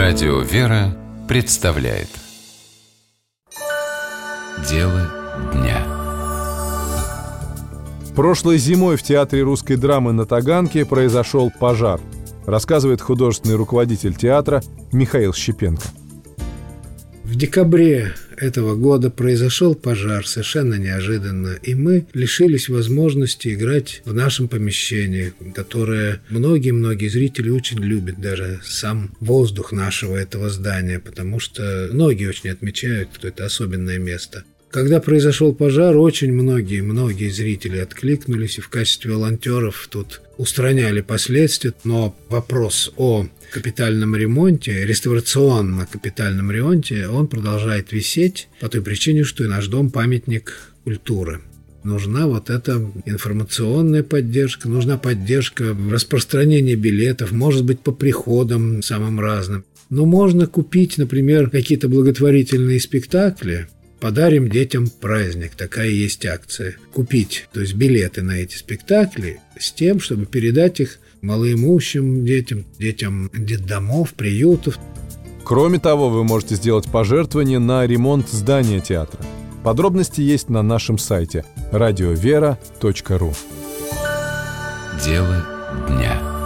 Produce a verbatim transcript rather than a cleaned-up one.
Радио «Вера» представляет Дело дня. Прошлой зимой в Театре русской драмы на Таганке произошел пожар, рассказывает художественный руководитель театра Михаил Щепенко. В декабре этого года произошел пожар совершенно неожиданно, и мы лишились возможности играть в нашем помещении, которое многие-многие зрители очень любят, даже сам воздух нашего этого здания, потому что многие очень отмечают, что это особенное место. Когда произошел пожар, очень многие-многие зрители откликнулись и в качестве волонтеров тут устраняли последствия, но вопрос о капитальном ремонте, реставрационно-капитальном ремонте, он продолжает висеть по той причине, что и наш дом – памятник культуры. Нужна вот эта информационная поддержка, нужна поддержка в распространении билетов, может быть, по приходам самым разным. Но можно купить, например, какие-то благотворительные спектакли. «Подарим детям праздник», такая есть акция. Купить, то есть билеты на эти спектакли с тем, чтобы передать их малоимущим детям, детям детдомов, приютов. Кроме того, вы можете сделать пожертвование на ремонт здания театра. Подробности есть на нашем сайте радиовера точка ру. Дело дня.